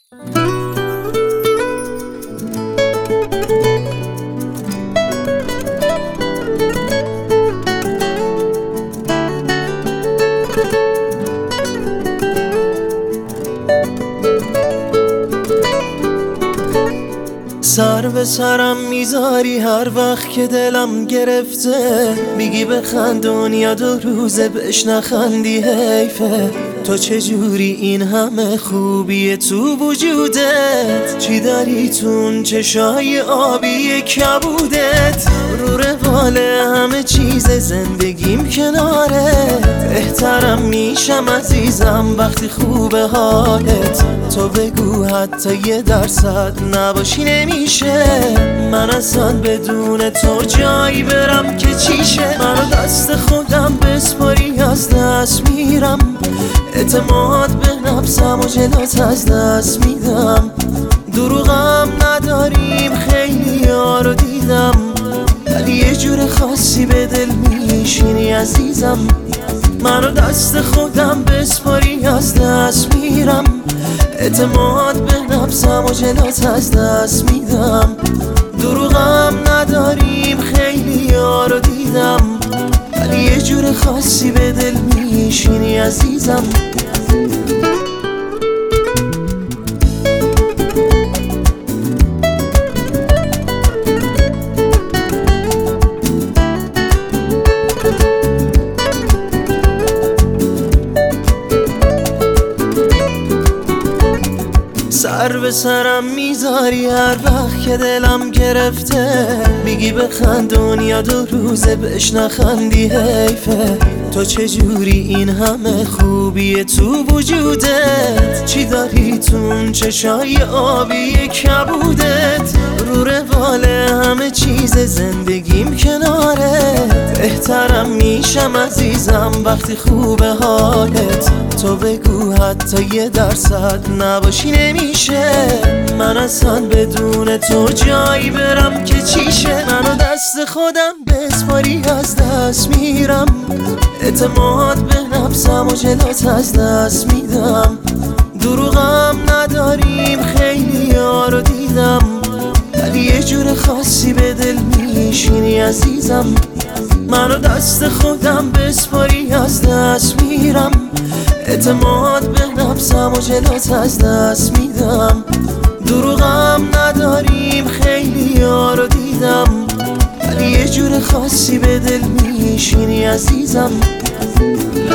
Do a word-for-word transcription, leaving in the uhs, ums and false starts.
سر به سرم میذاری هر وقت که دلم گرفته، میگی بخند دنیا دو روزه بهش نخندی حیفه. تو چجوری این همه خوبیه تو وجودت؟ چی داری تون چشای آبی کبودت؟ رو روال همه چیز زندگیم کنارت، بهترم میشم عزیزم وقتی خوبه حالت. تو بگو حتی یه درصد نباشی نمیشه، من اصلا بدون تو جایی برم که چیشه. منو دست خودم بسپاری از دست میرم، اعتماد به نفسم و جلوت از دست میدم. دروغم نداریم خیلی ها رو دیدم، ولی یه جور خاصی به دل میشینی عزیزم. منو دست خودم بسپاری از دست میرم، اعتماد به نفسم و جلوت از دست میدم. دروغم نداریم خیلی ها رو دیدم، ولی یه جور خاصی به دل میشینی عزیزم. سر به سرم میذاری هر وقت که دلم گرفته، میگی بخند دنیا دو روزه بهش نخندی حیفه. تو چجوری این همه خوبیه تو وجودت؟ چی داری تون چشای آبی کبودت؟ رو روال همه چیز زندگیم کنارت، بهترم میشم عزیزم وقتی خوبه حالت. تو بگو حتی یه درصد نباشی نمیشه، من اصلا بدون تو جایی برم که چیشه. منو دست خودم بسپاری از دست میرم، اعتماد به نفسم و جلوت از دست میدم. دروغم نداریم خیلی ها رو دیدم، ولی یه جور خاصی به دل میشینی عزیزم. منو دست خودم بسپاری از دست میرم، اعتماد به نفسم و جلوت از دست میدم. دروغم نداریم خیلی ها رو دیدم، ولی یه جور خاصی به دل میشینی عزیزم.